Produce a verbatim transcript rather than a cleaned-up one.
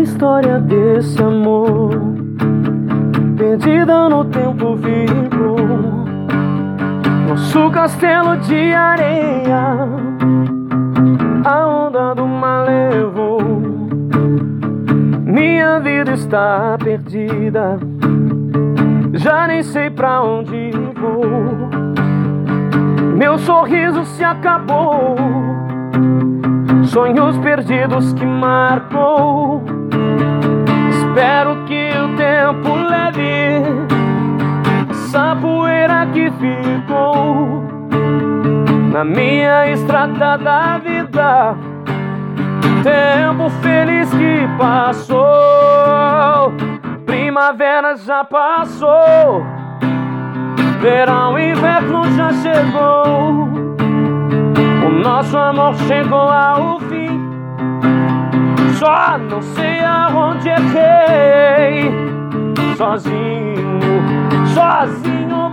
história desse amor, perdida no tempo vivo. Nosso castelo de areia, a onda do mar levou. Minha vida está perdida, já nem sei pra onde vou. Meu sorriso se acabou, sonhos perdidos que marcou. Espero que o tempo leve essa poeira que ficou na minha estrada da vida. Tempo feliz que passou, primavera já passou, verão e inverno já chegou. O nosso amor chegou ao fim, só não sei aonde errei. Sozinho, sozinho